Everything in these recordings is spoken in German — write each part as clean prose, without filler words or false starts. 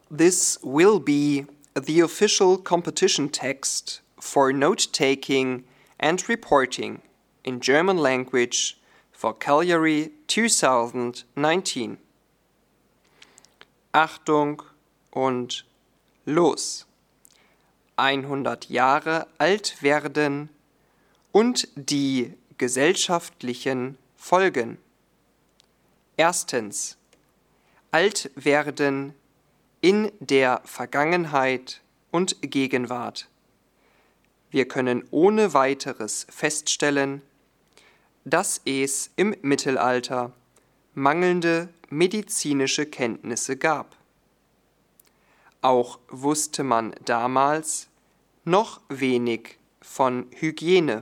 This will be the official competition text for note-taking and reporting in German language for Cagliari 2019. Achtung und los! 100 Jahre alt werden und die gesellschaftlichen Folgen. Erstens. Alt werden in der Vergangenheit und Gegenwart. Wir können ohne weiteres feststellen, dass es im Mittelalter mangelnde medizinische Kenntnisse gab. Auch wusste man damals noch wenig von Hygiene.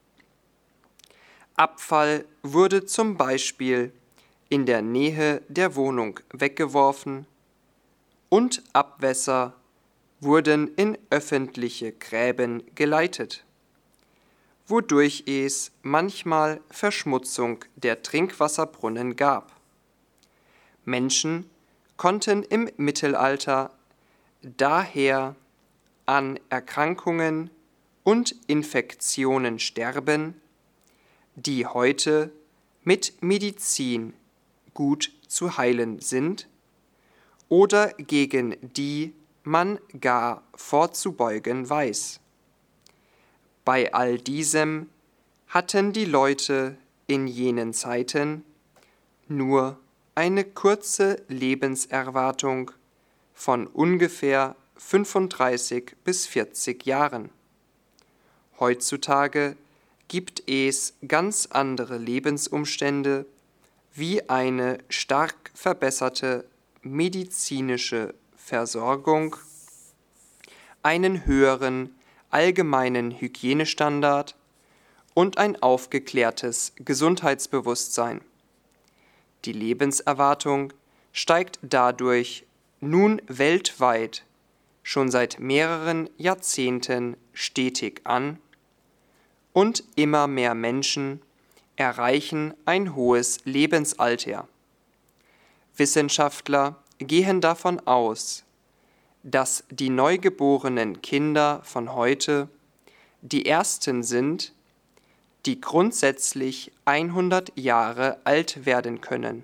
Abfall wurde zum Beispiel in der Nähe der Wohnung weggeworfen und Abwässer wurden in öffentliche Gräben geleitet, wodurch es manchmal Verschmutzung der Trinkwasserbrunnen gab. Menschen konnten im Mittelalter daher an Erkrankungen und Infektionen sterben, die heute mit Medizin gut zu heilen sind oder gegen die man gar vorzubeugen weiß. Bei all diesem hatten die Leute in jenen Zeiten nur eine kurze Lebenserwartung von ungefähr 35 bis 40 Jahren. Heutzutage gibt es ganz andere Lebensumstände wie eine stark verbesserte medizinische Versorgung, einen höheren allgemeinen Hygienestandard und ein aufgeklärtes Gesundheitsbewusstsein. Die Lebenserwartung steigt dadurch nun weltweit schon seit mehreren Jahrzehnten stetig an und immer mehr Menschen erreichen ein hohes Lebensalter. Wissenschaftler gehen davon aus, dass die neugeborenen Kinder von heute die ersten sind, die grundsätzlich 100 Jahre alt werden können.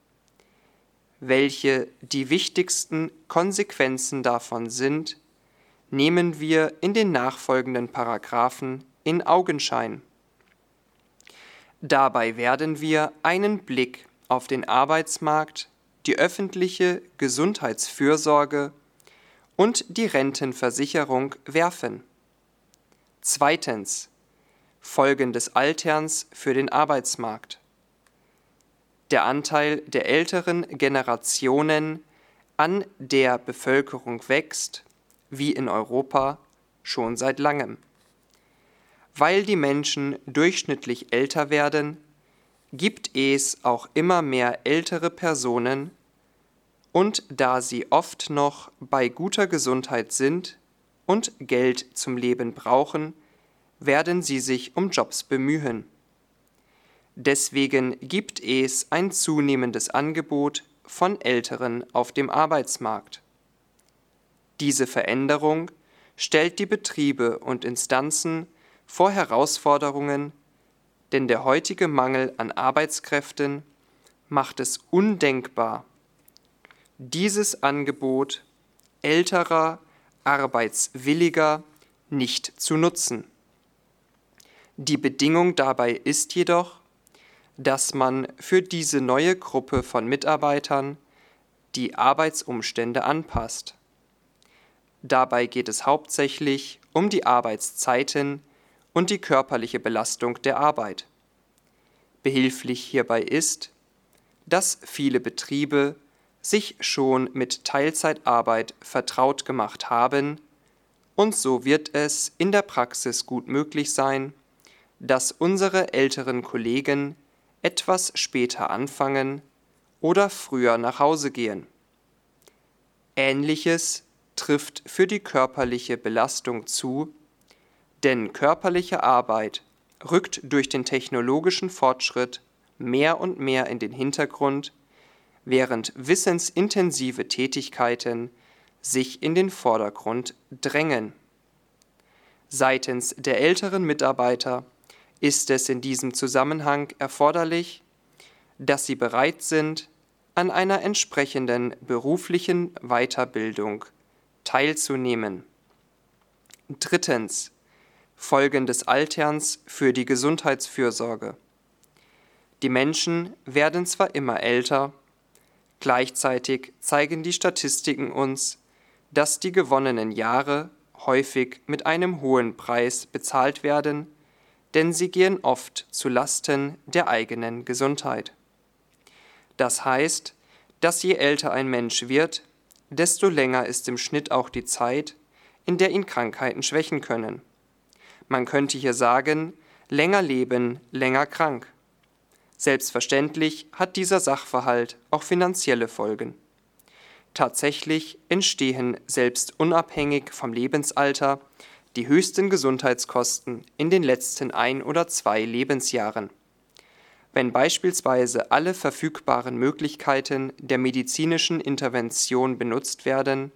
Welche die wichtigsten Konsequenzen davon sind, nehmen wir in den nachfolgenden Paragraphen in Augenschein. Dabei werden wir einen Blick auf den Arbeitsmarkt, die öffentliche Gesundheitsfürsorge und die Rentenversicherung werfen. Zweitens. Folgen des Alterns für den Arbeitsmarkt. Der Anteil der älteren Generationen an der Bevölkerung wächst, wie in Europa, schon seit langem. Weil die Menschen durchschnittlich älter werden, gibt es auch immer mehr ältere Personen, und da sie oft noch bei guter Gesundheit sind und Geld zum Leben brauchen, werden sie sich um Jobs bemühen. Deswegen gibt es ein zunehmendes Angebot von Älteren auf dem Arbeitsmarkt. Diese Veränderung stellt die Betriebe und Instanzen vor Herausforderungen, denn der heutige Mangel an Arbeitskräften macht es undenkbar, dieses Angebot älterer, arbeitswilliger nicht zu nutzen. Die Bedingung dabei ist jedoch, dass man für diese neue Gruppe von Mitarbeitern die Arbeitsumstände anpasst. Dabei geht es hauptsächlich um die Arbeitszeiten und die körperliche Belastung der Arbeit. Behilflich hierbei ist, dass viele Betriebe sich schon mit Teilzeitarbeit vertraut gemacht haben, und so wird es in der Praxis gut möglich sein, dass unsere älteren Kollegen etwas später anfangen oder früher nach Hause gehen. Ähnliches trifft für die körperliche Belastung zu, denn körperliche Arbeit rückt durch den technologischen Fortschritt mehr und mehr in den Hintergrund, während wissensintensive Tätigkeiten sich in den Vordergrund drängen. Seitens der älteren Mitarbeiter ist es in diesem Zusammenhang erforderlich, dass sie bereit sind, an einer entsprechenden beruflichen Weiterbildung teilzunehmen. Drittens. Folgen des Alterns für die Gesundheitsfürsorge. Die Menschen werden zwar immer älter, gleichzeitig zeigen die Statistiken uns, dass die gewonnenen Jahre häufig mit einem hohen Preis bezahlt werden, denn sie gehen oft zu Lasten der eigenen Gesundheit. Das heißt, dass je älter ein Mensch wird, desto länger ist im Schnitt auch die Zeit, in der ihn Krankheiten schwächen können. Man könnte hier sagen, länger leben, länger krank. Selbstverständlich hat dieser Sachverhalt auch finanzielle Folgen. Tatsächlich entstehen selbst unabhängig vom Lebensalter die höchsten Gesundheitskosten in den letzten 1 oder 2 Lebensjahren. Wenn beispielsweise alle verfügbaren Möglichkeiten der medizinischen Intervention benutzt werden,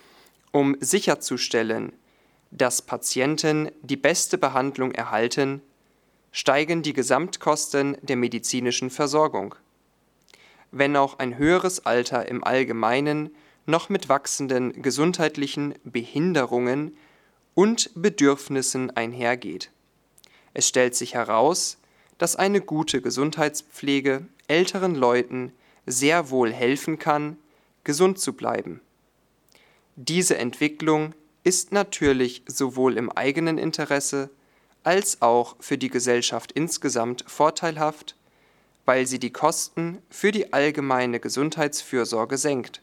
um sicherzustellen, dass Patienten die beste Behandlung erhalten, steigen die Gesamtkosten der medizinischen Versorgung. Wenn auch ein höheres Alter im Allgemeinen noch mit wachsenden gesundheitlichen Behinderungen und Bedürfnissen einhergeht. Es stellt sich heraus, dass eine gute Gesundheitspflege älteren Leuten sehr wohl helfen kann, gesund zu bleiben. Diese Entwicklung ist natürlich sowohl im eigenen Interesse als auch für die Gesellschaft insgesamt vorteilhaft, weil sie die Kosten für die allgemeine Gesundheitsfürsorge senkt.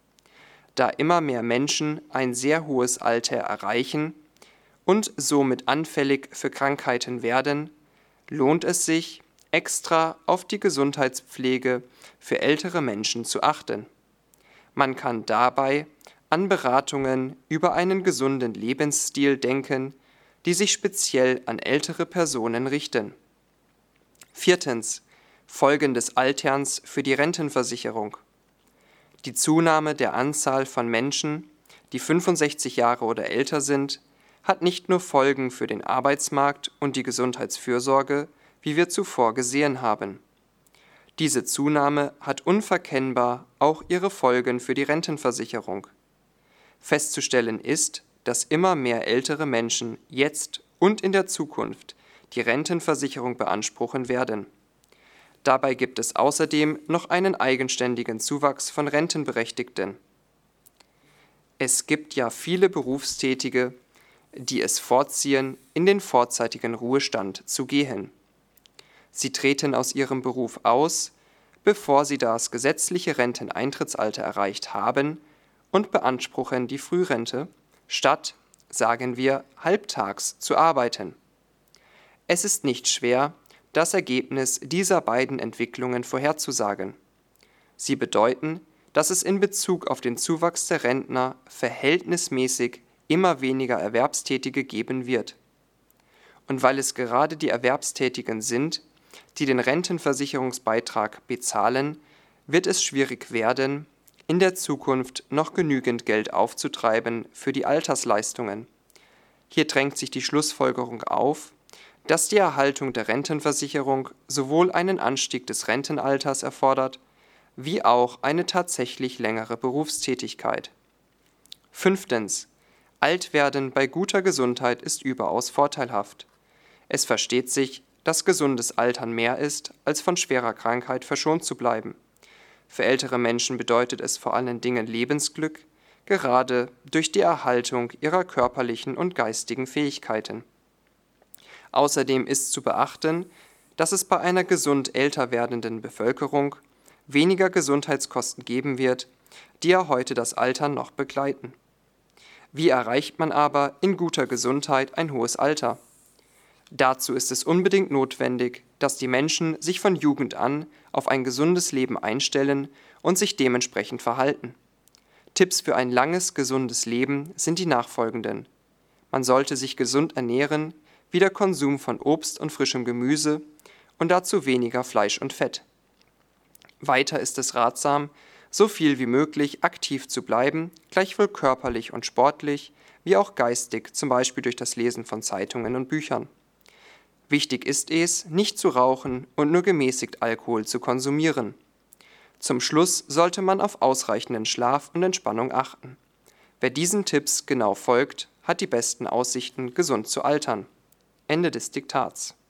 Da immer mehr Menschen ein sehr hohes Alter erreichen und somit anfällig für Krankheiten werden, lohnt es sich, extra auf die Gesundheitspflege für ältere Menschen zu achten. Man kann dabei an Beratungen über einen gesunden Lebensstil denken, die sich speziell an ältere Personen richten. Viertens. Folgen des Alterns für die Rentenversicherung. Die Zunahme der Anzahl von Menschen, die 65 Jahre oder älter sind, hat nicht nur Folgen für den Arbeitsmarkt und die Gesundheitsfürsorge, wie wir zuvor gesehen haben. Diese Zunahme hat unverkennbar auch ihre Folgen für die Rentenversicherung. Festzustellen ist, dass immer mehr ältere Menschen jetzt und in der Zukunft die Rentenversicherung beanspruchen werden. Dabei gibt es außerdem noch einen eigenständigen Zuwachs von Rentenberechtigten. Es gibt ja viele Berufstätige, die es vorziehen, in den vorzeitigen Ruhestand zu gehen. Sie treten aus ihrem Beruf aus, bevor sie das gesetzliche Renteneintrittsalter erreicht haben und beanspruchen die Frührente, statt, sagen wir, halbtags zu arbeiten. Es ist nicht schwer, das Ergebnis dieser beiden Entwicklungen vorherzusagen. Sie bedeuten, dass es in Bezug auf den Zuwachs der Rentner verhältnismäßig immer weniger Erwerbstätige geben wird. Und weil es gerade die Erwerbstätigen sind, die den Rentenversicherungsbeitrag bezahlen, wird es schwierig werden, in der Zukunft noch genügend Geld aufzutreiben für die Altersleistungen. Hier drängt sich die Schlussfolgerung auf, dass die Erhaltung der Rentenversicherung sowohl einen Anstieg des Rentenalters erfordert, wie auch eine tatsächlich längere Berufstätigkeit. Fünftens. Altwerden bei guter Gesundheit ist überaus vorteilhaft. Es versteht sich, dass gesundes Altern mehr ist, als von schwerer Krankheit verschont zu bleiben. Für ältere Menschen bedeutet es vor allen Dingen Lebensglück, gerade durch die Erhaltung ihrer körperlichen und geistigen Fähigkeiten. Außerdem ist zu beachten, dass es bei einer gesund älter werdenden Bevölkerung weniger Gesundheitskosten geben wird, die ja heute das Altern noch begleiten. Wie erreicht man aber in guter Gesundheit ein hohes Alter? Dazu ist es unbedingt notwendig, dass die Menschen sich von Jugend an auf ein gesundes Leben einstellen und sich dementsprechend verhalten. Tipps für ein langes, gesundes Leben sind die nachfolgenden. Man sollte sich gesund ernähren, wie der Konsum von Obst und frischem Gemüse und dazu weniger Fleisch und Fett. Weiter ist es ratsam, so viel wie möglich aktiv zu bleiben, gleichwohl körperlich und sportlich, wie auch geistig, zum Beispiel durch das Lesen von Zeitungen und Büchern. Wichtig ist es, nicht zu rauchen und nur gemäßigt Alkohol zu konsumieren. Zum Schluss sollte man auf ausreichenden Schlaf und Entspannung achten. Wer diesen Tipps genau folgt, hat die besten Aussichten, gesund zu altern. Ende des Diktats.